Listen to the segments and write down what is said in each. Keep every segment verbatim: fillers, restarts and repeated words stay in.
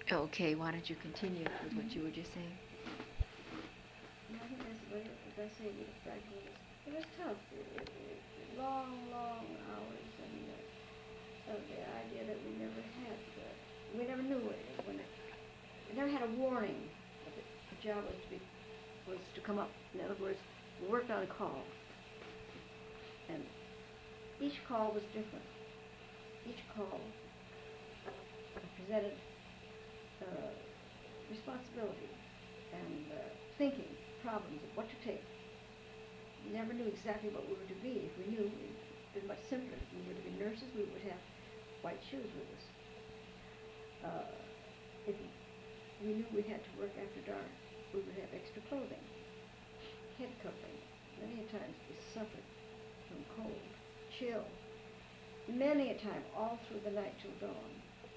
Okay, why don't you continue with what you were just saying? And I think that's what it, as I say, the fact was, it was tough. It, it, it, long, long hours, and uh, uh, the idea that we never had, uh, we never knew it when it, we never had a warning that the, the job was to be, was to come up. In other words, we worked on a call, and each call was different. Each call presented uh, responsibility and uh, thinking problems of what to take. We never knew exactly what we were to be. If we knew, it would have been much simpler. If we were to be nurses, we would have white shoes with us. Uh, if we knew we had to work after dark, we would have extra clothing, head covering. Many a times we suffered from cold, chill. Many a time, all through the night till dawn.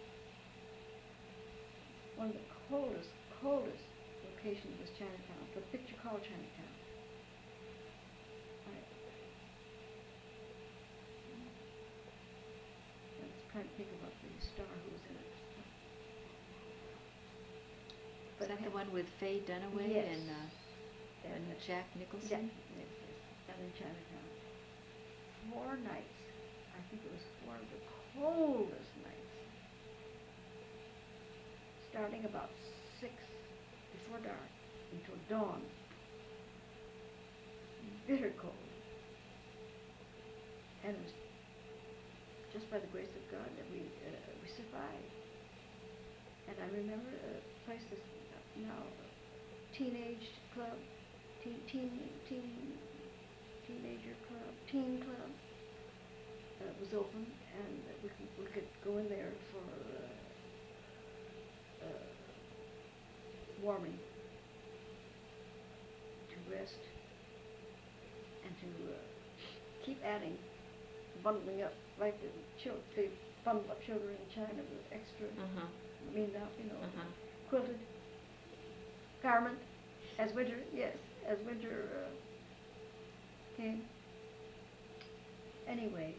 One of the coldest, coldest locations was Chinatown, the picture called Chinatown. I, I was trying to think about the star who was in it. Is But that the one with Faye Dunaway yes. and, uh, and And, uh, Jack Nicholson? Yeah, yes, yes, down in Chinatown. Four nights. I think it was one of the coldest nights. Starting about six before dark until dawn. Bitter cold. And it was just by the grace of God that we uh, we survived. And I remember a place that's now a teenage club, teen teen teen teenager club, teen club uh, was open, and we could we could go in there for uh, uh, warming, to rest, and to uh, keep adding, bundling up like the children. They bundle up children in China with extra, Uh-huh. mean up, you know, Uh-huh. quilted garment as winter, yes, as winter uh, came. Anyway,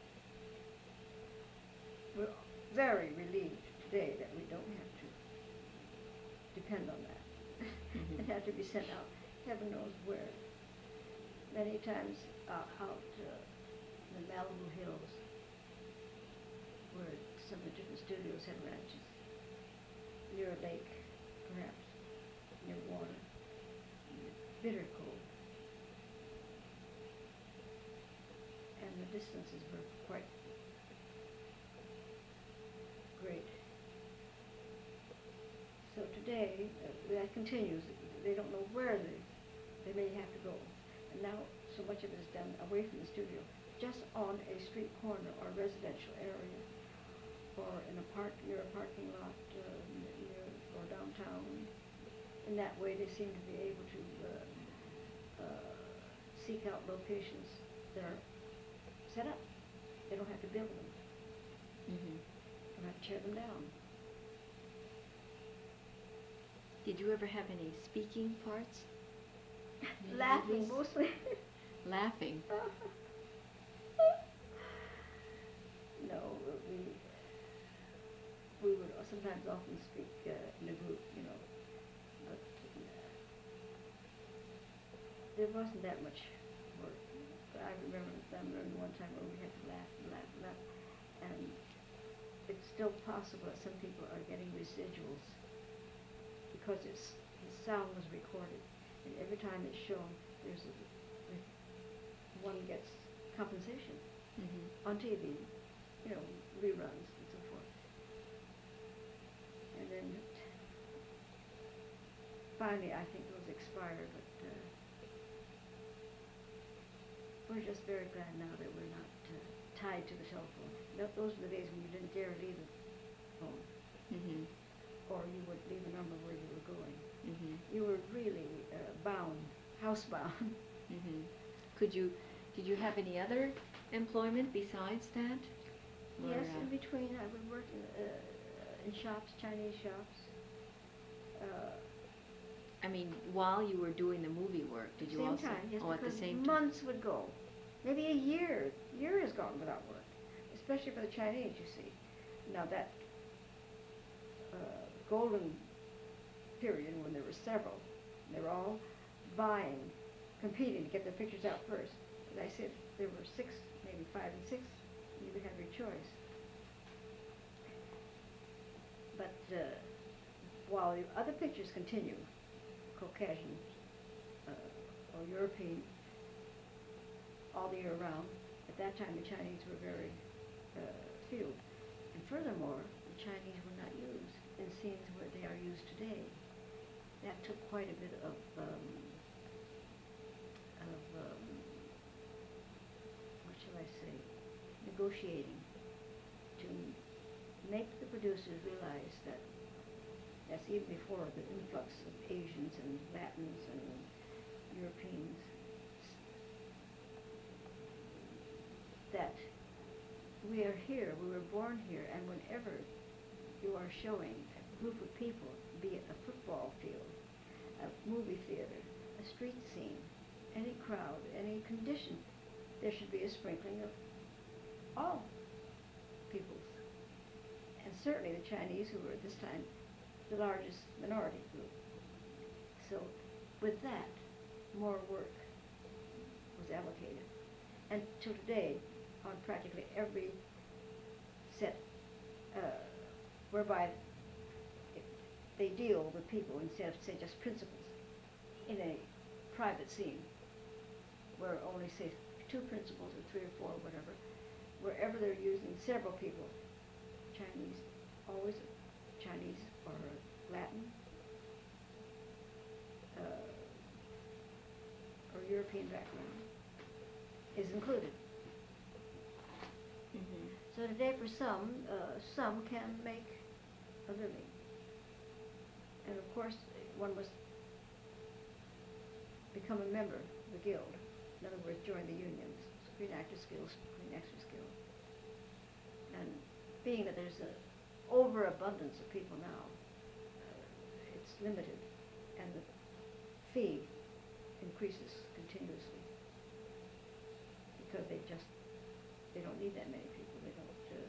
we're very relieved today that we don't have to depend on that Mhm. and have to be sent out heaven knows where. Many times uh, out uh, in the Malibu Hills, where some of the different studios had ranches, near a lake, perhaps, near water, bitter cold. And the distances were quite great. So today, uh, that continues. They don't know where they, they may have to go. And now so much of it is done away from the studio, just on a street corner or residential area, or in a park, near a parking lot, uh, near, or downtown. In that way, they seem to be able to uh, uh, seek out locations that are set up. They don't have to build them. Mhm. They don't have to tear them down. Did you ever have any speaking parts? Any Laughing movies? mostly. Laughing. No, we we would sometimes often speak uh, in a group, you know, but uh, there wasn't that much work. But I remember, I remember one time where we had to laugh and laugh and laugh, and it's still possible that some people are getting residuals because it's the sound was recorded, and every time it's shown, there's a, one gets compensation Mhm. on T V, you know, reruns and so forth. And then finally, I think those expire, but uh, we're just very glad now that we're not uh, tied to the telephone. Th- those were the days when you didn't dare leave the phone, Mhm. or you would leave a number where you were going. Mhm. You were really uh, bound, housebound. Mhm. Could you? Did you have any other employment besides that? Or, Yes, uh, in between I would work in, uh, in shops, Chinese shops. Uh, I mean, while you were doing the movie work, did you same also? time, yes, Oh, at the because same time. months would go, maybe a year. Year has gone without work, especially for the Chinese. You see, now that uh, golden period when there were several. They were all vying, competing to get their pictures out first. As I said, there were six, maybe five and six. You could have your choice. But uh, while the other pictures continue, Caucasian uh, or European, all the year round, at that time the Chinese were very uh, few. And furthermore, the Chinese were not used in scenes where they are used today. That took quite a bit of, um, of um, what shall I say, negotiating to make the producers realize that that's even before the influx of Asians and Latins and Europeans, that we are here, we were born here, and whenever you are showing a group of people, be it a football field, a movie theater, a street scene, any crowd, any condition, there should be a sprinkling of all peoples. And certainly the Chinese, who were at this time the largest minority group. So with that, more work was allocated. And to today, on practically every set uh, whereby they deal with people instead of, say, just principals in a private scene where only, say, two principals or three or four or whatever, wherever they're using several people, Chinese, always Chinese or Latin uh, or European background is included. Mm-hmm. So today for some, uh, some can make a living. And of course, one must become a member of the guild. In other words, join the unions, Screen Actors Guild, Screen Actors Guild. And being that there's an overabundance of people now, uh, it's limited, and the fee increases continuously because they just, they don't need that many people. They don't, uh,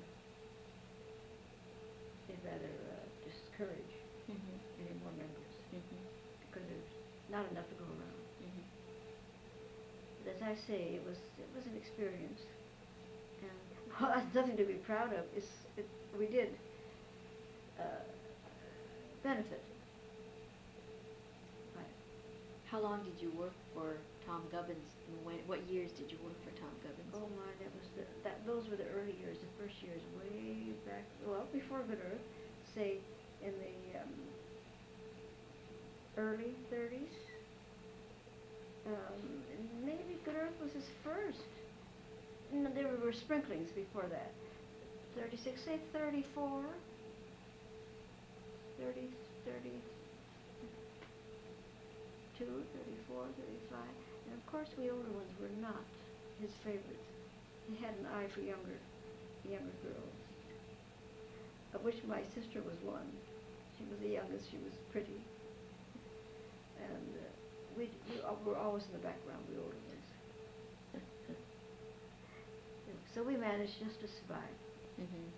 they'd rather uh, discourage Mm-hmm. any more members Mm-hmm. because there's not enough to go around. Mm-hmm. But as I say, it was it was an experience, and well, that's nothing to be proud of. It's it, we did uh, benefit. By it. How long did you work for Tom Gubbins? And when, what years did you work for Tom Gubbins? Oh my, that was the that those were the early years, the first years, way back. Well, before Good Earth, say in the um, early thirties. Um, maybe Good Earth was his first. No, there were sprinklings before that. thirty-six, say thirty-four, thirty, thirty-two, thirty-four, thirty-five. And of course we older ones were not his favorites. He had an eye for younger, younger girls, of which my sister was one. She was the youngest, she was pretty. And uh, we, we uh, were always in the background, the older ones. So we managed just to survive. Mm-hmm.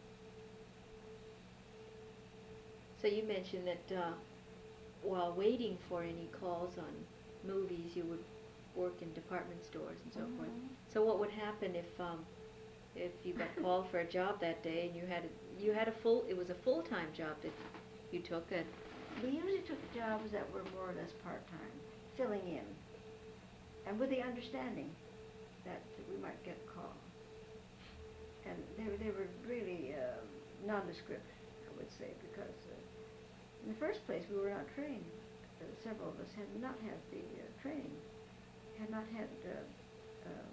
So you mentioned that uh, while waiting for any calls on movies, you would work in department stores and so Mhm. forth. So what would happen if um, if you got called for a job that day and you had a, you had a full it was a full time job that you took at We usually took jobs that were more or less part-time, filling in, and with the understanding that we might get a call. And they were, they were really uh, nondescript, I would say, because uh, in the first place we were not trained. Uh, several of us had not had the uh, training, had not had uh, um,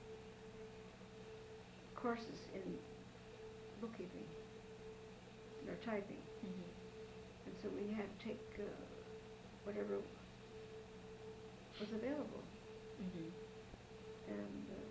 courses in bookkeeping or typing. mm-hmm. And so we had to take uh, whatever was available. Mm-hmm. And uh,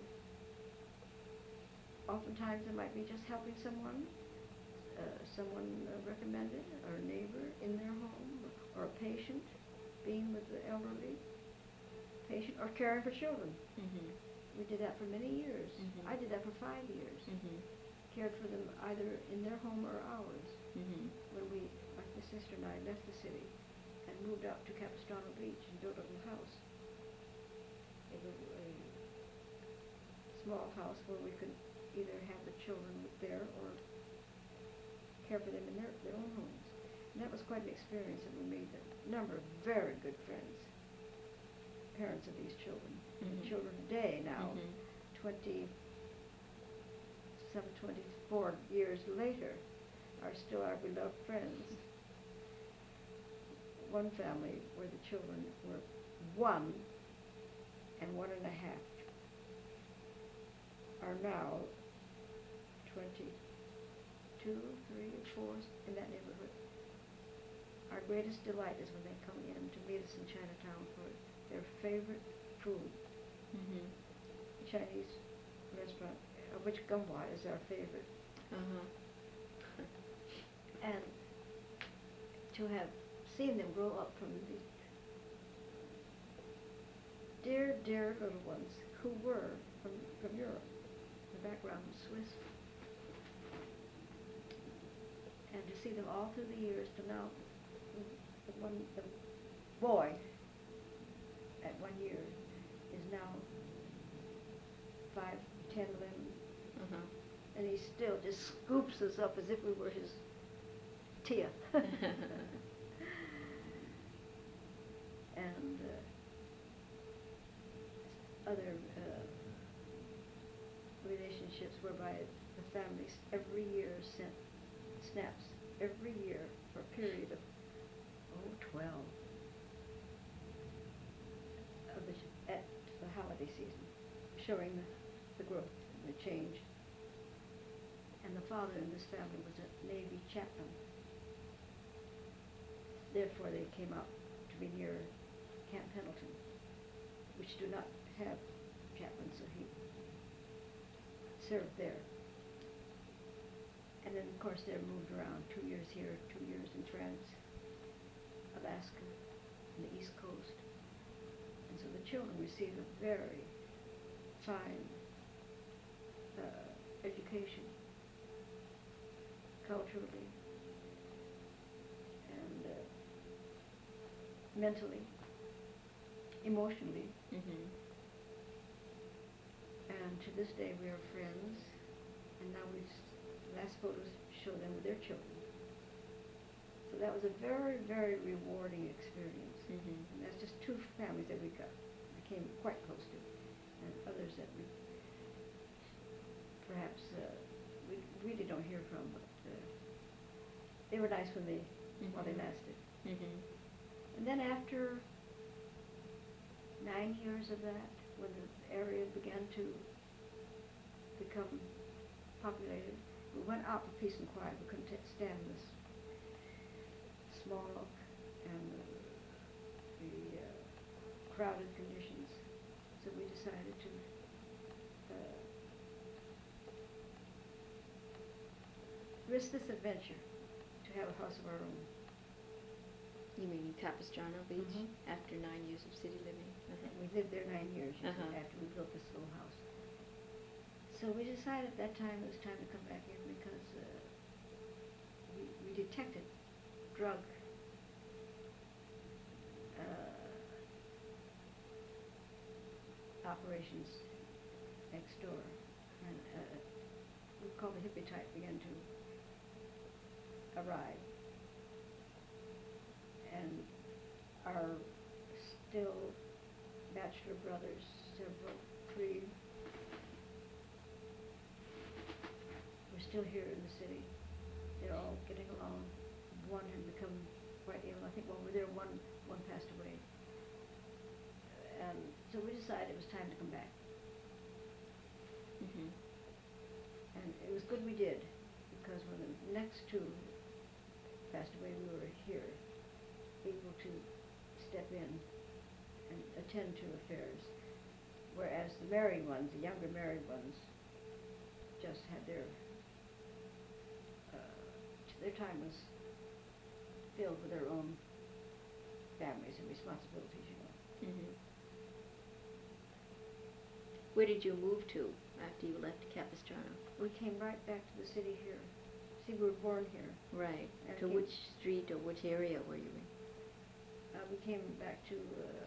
oftentimes it might be just helping someone, uh, someone uh, recommended, or a neighbor in their home, or a patient, being with the elderly patient, or caring for children. Mm-hmm. We did that for many years. Mhm. I did that for five years. Mm-hmm. Cared for them either in their home or ours. Mm-hmm. When we, like I say, sister and I left the city and moved out to Capistrano Beach and built a little house. A little, a small house where we could either have the children there or care for them in their, their own homes. And that was quite an experience, and we made a number of very good friends, parents of these children. Mm-hmm. The children today now, Mm-hmm. twenty-seven, twenty-four years later, are still our beloved friends. One family where the children were one and one and a half are now twenty-two, three, four, in that neighborhood. Our greatest delight is when they come in to meet us in Chinatown for their favorite food. Mm-hmm. Chinese restaurant, of which Gumhua is our favorite. Uh-huh. And to have seen them grow up from these dear, dear little ones who were from, from Europe, the background was Swiss, and to see them all through the years to now, the one, the boy at one year is now five, ten, eleven, Uh-huh. and he still just scoops us up as if we were his tia. And uh, other uh, relationships whereby the families every year sent snaps, every year for a period of, oh, twelve, of the, at the holiday season, showing the, the growth and the change. And the father in this family was a Navy chaplain. Therefore, they came out to be near Camp Pendleton, which do not have chaplains, so he served there. And then, of course, they're moved around, two years here, two years in France, Alaska, and the East Coast. And so the children receive a very fine uh, education, culturally and uh, mentally, emotionally. Mm-hmm. And to this day we are friends, and now we last photos show them with their children. So that was a very, very rewarding experience. Mm-hmm. And that's just two families that we got, became quite close to, and others that we perhaps uh, we really don't hear from, but uh, they were nice when they, mm-hmm. while they lasted. Mm-hmm. And then after nine years of that, when the area began to become populated, we went out for peace and quiet. We couldn't t- stand this small and uh, the uh, crowded conditions. So we decided to uh, risk this adventure to have a house of our own. You mean in Capistrano Beach? Mhm. After nine years of city living? Uh-huh. We lived there nine years you see, Uh-huh. after we built this little house. So we decided at that time it was time to come back in because uh, we, we detected drug uh, operations next door, and uh, we call the hippie type began to arrive. And our still bachelor brothers, several, three, were still here in the city. They're all getting along. One had become quite ill. I think while we were there, one, one passed away. And so we decided it was time to come back. Mm-hmm. And it was good we did, because when the next two passed away, we were here, able to step in and attend to affairs, whereas the married ones, the younger married ones, just had their uh, their time was filled with their own families and responsibilities, you know. Mm-hmm. Where did you move to after you left Capistrano? We came right back to the city here, See, we were born here. Right. And To came- which street or which area were you in? Uh, we came back to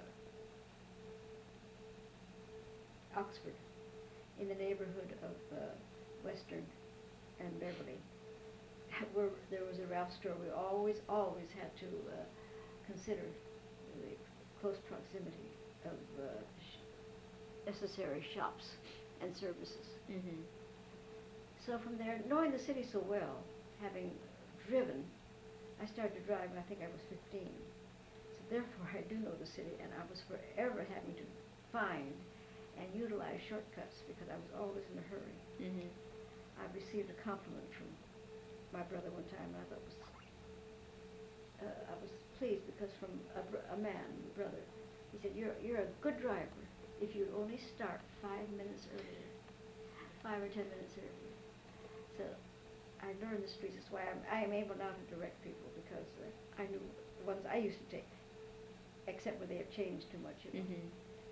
uh, Oxford, in the neighborhood of uh, Western and Beverly, where there was a Ralph store. We always, always had to uh, consider the close proximity of uh, sh- necessary shops and services. Mm-hmm. So from there, knowing the city so well, having driven, I started to drive when I think I was fifteen. So therefore, I do know the city, and I was forever having to find and utilize shortcuts because I was always in a hurry. Mm-hmm. I received a compliment from my brother one time, and I thought was, uh, I was pleased because from a, br- a man, a brother, he said, "You're you're a good driver if you only start five minutes earlier, five or ten minutes earlier." So I learned the streets. That's why I'm, I am able now to direct people because uh, I knew the ones I used to take, except where they have changed too much. You know. Mm-hmm.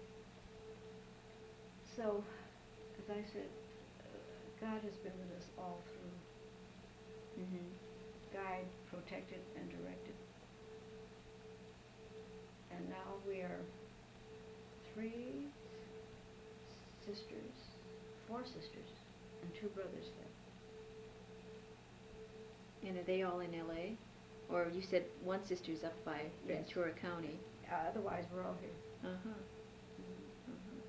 So, as I said, uh, God has been with us all through, Mm-hmm. guide, protected, and directed. And now we are three s- sisters, four sisters, and two brothers left. And are they all in L A? Or you said one sister's up by Yes. Ventura County. Uh, otherwise, we're all here. Uh-huh. Mhm. Uh-huh.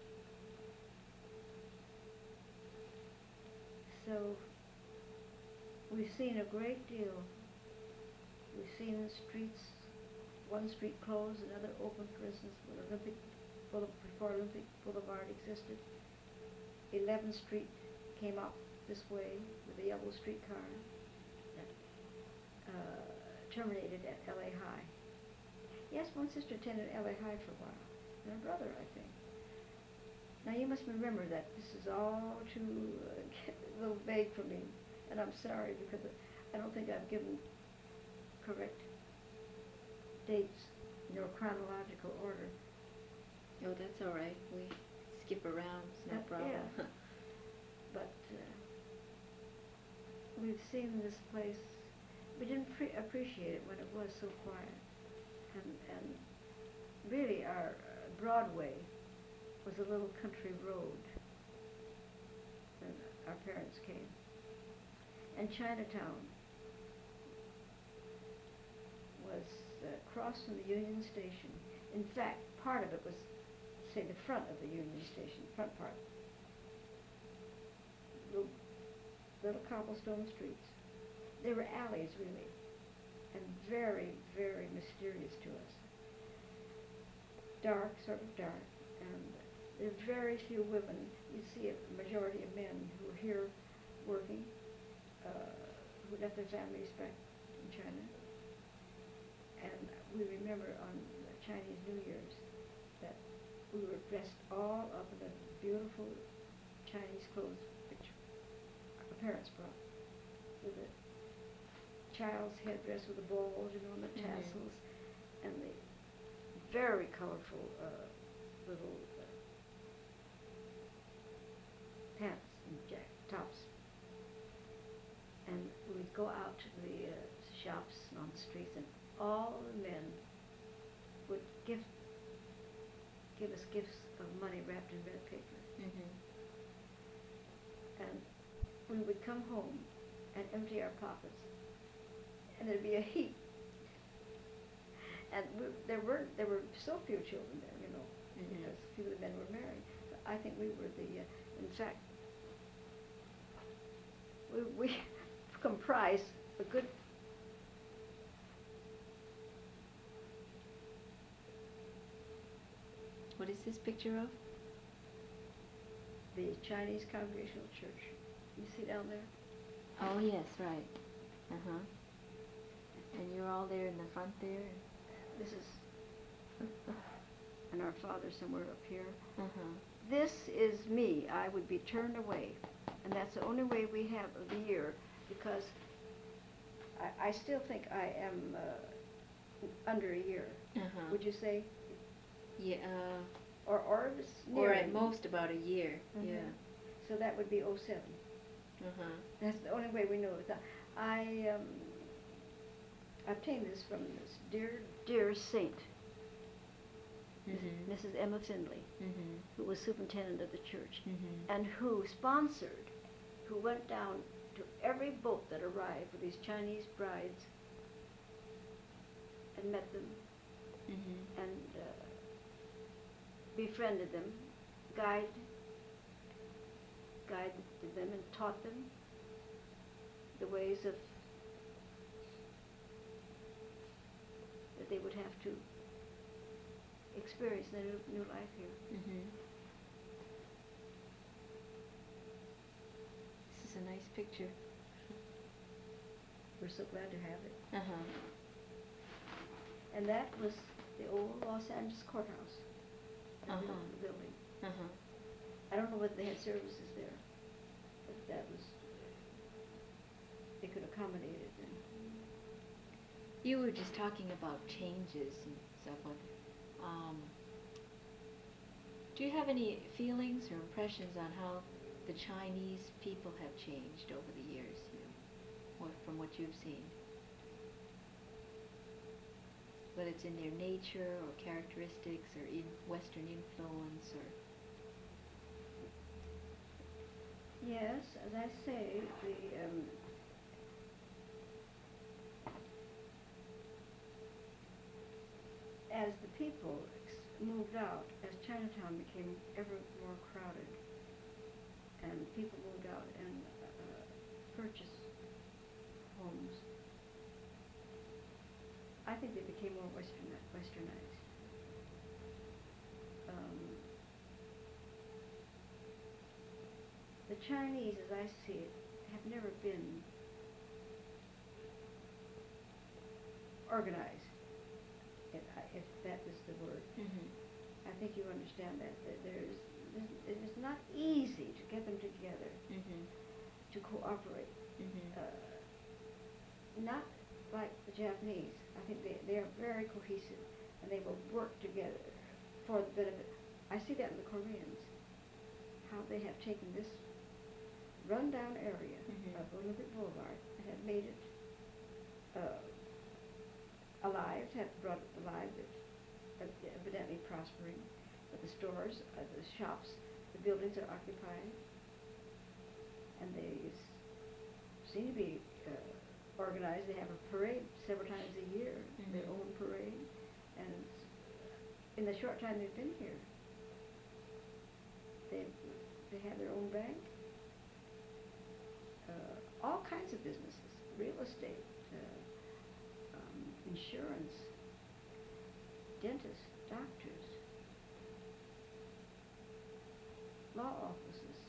So, we've seen a great deal. We've seen the streets, one street closed, another open, for instance, when Olympic, Boule- before Olympic Boulevard existed. eleventh Street came up this way with a yellow streetcar that uh, terminated at L A High. Yes, one sister attended L A High for a while, and a brother, I think. Now you must remember that this is all too uh, a little vague for me, and I'm sorry because I don't think I've given correct dates in your chronological order. Oh, that's all right. We skip around. It's no Uh, problem. yeah. But uh, we've seen this place. We didn't pre- appreciate it when it was so quiet, and and really our uh, Broadway was a little country road when our parents came. And Chinatown was uh, across from the Union Station. In fact, part of it was, say, the front of the Union Station, front part. Little, little cobblestone streets. They were alleys, really, and very, very mysterious to us. Dark, sort of dark, and there are very few women. You see a majority of men who are here working, uh, who left their families back in China. And we remember on the Chinese New Year's that we were dressed all up in the beautiful Chinese clothes which our parents brought, with a child's headdress with the balls, you know, and the Mhm. tassels, and the very colorful uh, little uh, pants and jack tops. And we'd go out to the uh, shops on the streets, and all the men would give give us gifts of money wrapped in red paper. Mm-hmm. And we would come home and empty our pockets, and there'd be a heap. And we, there were there were so few children there, you know, Mhm. because few of the men were married. But I think we were the, uh, in fact, we we comprised a good. What is this picture of? The Chinese Congregational Church. You see down there? Oh, yes, right. Uh-huh. And you're all there in the front there? This is, and our father somewhere up here. Uh-huh. This is me. I would be turned away. And that's the only way we have of the year, because I, I still think I am uh, under a year. Uh-huh. Would you say? Yeah, uh, Or, or it's or nearing. at most about a year. Mhm. Yeah. So that would be oh seven. Uh-huh. That's the only way we know it. I um, obtained this from this dear, dear saint, Mhm. Missus Emma Findlay, Mhm. who was superintendent of the church, Mhm. and who sponsored, who went down to every boat that arrived with these Chinese brides and met them Mhm. and uh, befriended them, guided, guided them and taught them the ways of that they would have to experience their new, new life here. Mhm. This is a nice picture. We're so glad to have it. Uh huh. And that was the old Los Angeles courthouse, the Uh-huh. buil- the building. Uh huh. I don't know whether they had services there, but that was, they could accommodate it. And You were just talking about changes and so forth. Um, do you have any feelings or impressions on how the Chinese people have changed over the years, you know, what, from what you've seen? Whether it's in their nature or characteristics or in Western influence or... yes, as I say, the um, as the people ex- moved out, as Chinatown became ever more crowded, and people moved out and uh, purchased homes, I think they became more western westernized. Um, the Chinese, as I see it, have never been organized, if, I, if that is the word. Mm-hmm. I think you understand that, that there's, it is not easy to get them together, Mm-hmm. to cooperate. Mm-hmm. Uh, not like the Japanese. I think they, they are very cohesive, and they will work together for the benefit. I see that in the Koreans, how they have taken this rundown area Mhm. of Olympic Boulevard and have made it uh, alive, have brought it alive, it's evidently prospering. But the stores, uh, the shops, the buildings are occupied, and they s- seem to be uh, organized. They have a parade several times a year, their Mhm. own parade, and it's, in the short time they've been here, they they have their own bank, uh, all kinds of businesses, real estate, uh, um, insurance, dentists, doctors, law offices,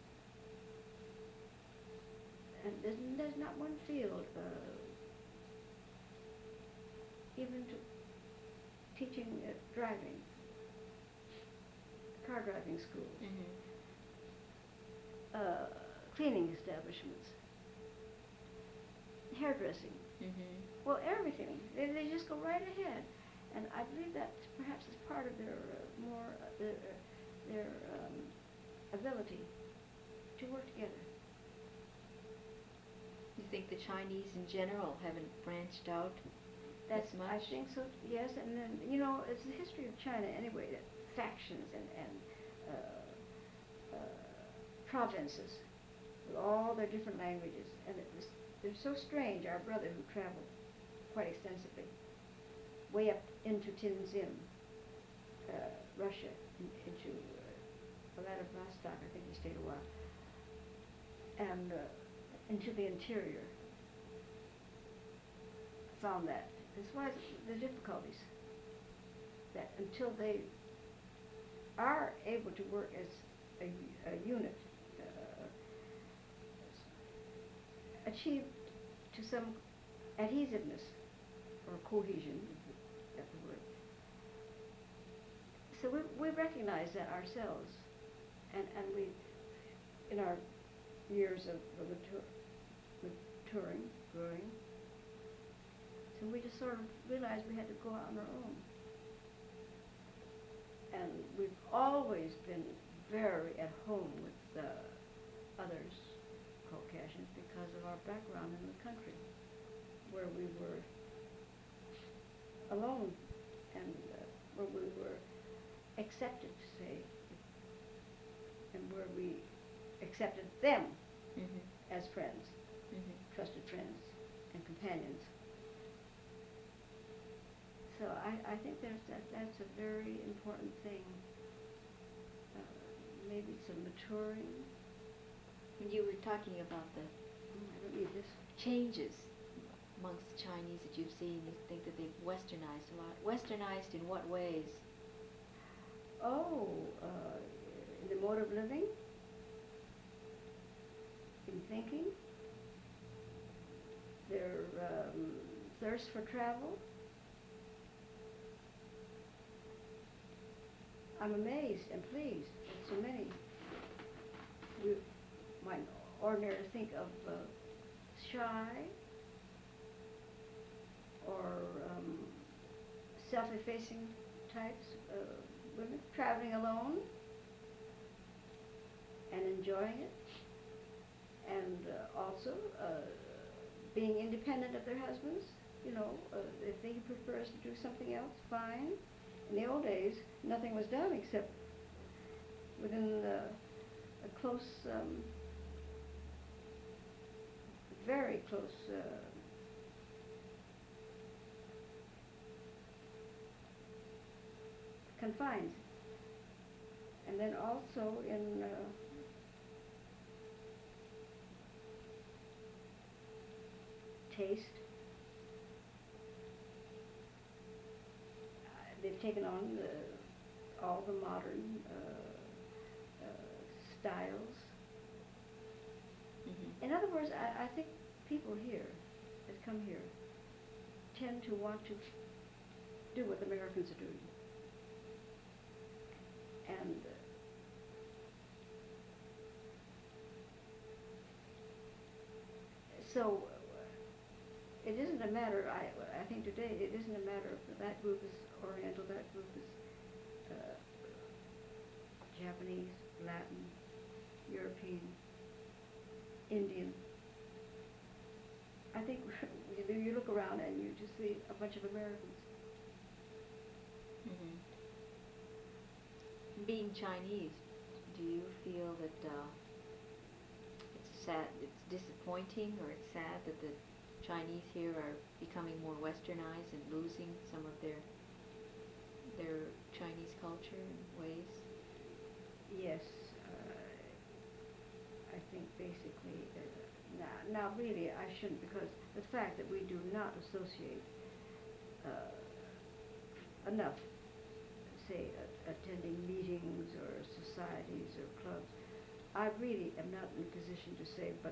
and there's, there's not one field, uh, even to teaching uh, driving, car driving schools, Mm-hmm. uh, cleaning establishments, hairdressing, Mm-hmm. well, everything. They, they just go right ahead, and I believe that perhaps is part of their uh, more uh, their uh, their um, ability to work together. You think the Chinese in general haven't branched out That's as much? I think so. Yes, and then you know it's the history of China anyway. That factions and and uh, uh, provinces with all their different languages, and it was they're so strange. Our brother who traveled quite extensively, way up into Tianjin, uh, Russia, in, into uh, Vladivostok, I think he stayed a while, and uh, into the interior. Found that as far as the difficulties, that until they are able to work as a, a unit, uh, achieve to some adhesiveness or cohesion, if that's the word. So we, we recognize that ourselves, and, and we, in our years of, of matur- maturing, growing, so we just sort of realized we had to go out on our own. And we've always been very at home with uh, others, Caucasians because of our background in the country, where we were alone and uh, where we were accepted, say, and where we accepted them Mhm. as friends, Mhm. trusted friends and companions. So I, I think there's that, that's a very important thing. Uh, maybe some maturing. When you were talking about the Oh, I don't need this. changes amongst the Chinese that you've seen, you think that they've westernized a lot. Westernized in what ways? Oh, uh, in the mode of living, in thinking, their um, thirst for travel. I'm amazed and pleased that so many we might ordinarily think of uh, shy or um, self-effacing types, uh, women traveling alone and enjoying it, and uh, also uh, being independent of their husbands. You know, uh, if he prefers to do something else, fine. In the old days, nothing was done except within the, a close, um, very close uh, confines. And then also in uh, taste. Uh, they've taken on the, all the modern uh, uh, styles. Mm-hmm. In other words, I, I think people here that come here tend to want to do what the Americans are doing. And uh, so uh, it isn't a matter, I, I think today, it isn't a matter of that group is Oriental, that group is uh, Japanese, Latin, European, Indian. I think you, you look around and you just see a bunch of Americans. Mm-hmm. Being Chinese, do you feel that uh, it's sad, it's disappointing, or it's sad that the Chinese here are becoming more westernized and losing some of their their Chinese culture and ways? Yes, uh, I think basically, uh, now, now really I shouldn't, because the fact that we do not associate uh, enough, say, uh, attending meetings or societies or clubs, I really am not in a position to say, but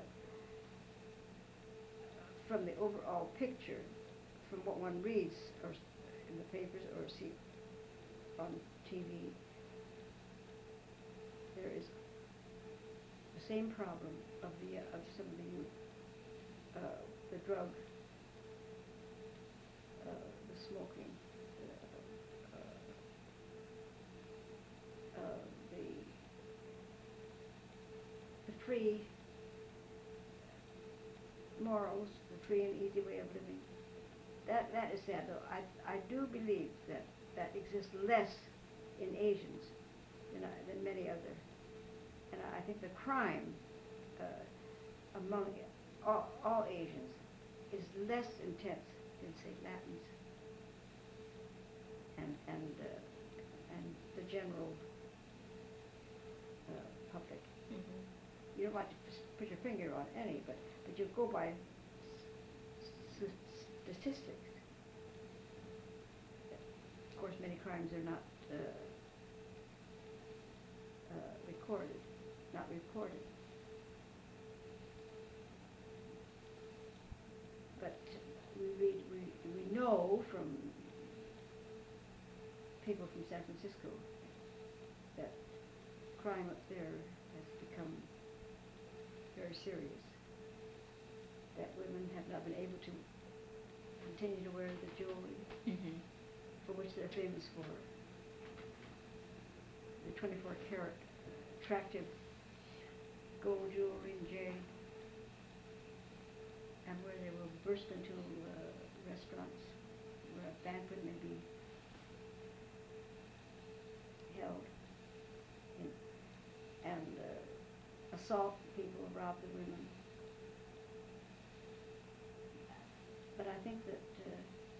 from the overall picture, from what one reads or s- in the papers or see on T V, there is the same problem of the uh, of some of the youth, uh, the drug, uh, the smoking, uh, uh, uh, the the free morals, the free and easy way of living. That that is sad, though. I I do believe that that exists less in Asians than I, than many other, and I think the crime uh, among all, all Asians is less intense than, say, Latins and and uh, and the general uh, public. Mm-hmm. You don't like to s- put your finger on any, but but you go by s- s- statistics. Of course, many crimes are not uh, uh, recorded, not reported. But we read, we, we know from people from San Francisco that crime up there has become very serious. That women have not been able to continue to wear the jewelry Mm-hmm. for which they're famous for. The twenty-four karat attractive gold jewelry and jade. and where they will burst into uh, restaurants where a banquet may be held, in, and uh, assault people, rob the women. But I think that uh,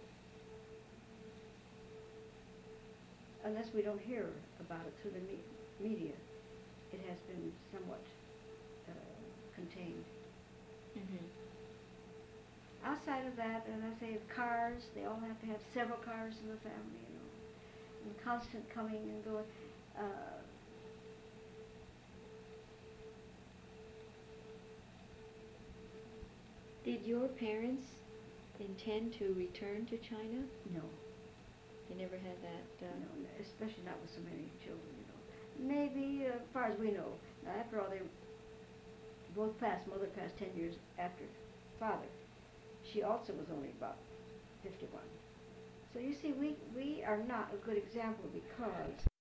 unless we don't hear about it through the me- media, it has been somewhat uh, contained. Mm-hmm. Outside of that, as I say, cars, they all have to have several cars in the family, you know, and constant coming and going. Uh, Did your parents intend to return to China? no, They never had that. Uh, no, especially not with so many children, you know. Maybe, uh, as far as we know. Now, after all, they both passed. Mother passed ten years after father. She also was only about fifty-one. So you see, we, we are not a good example because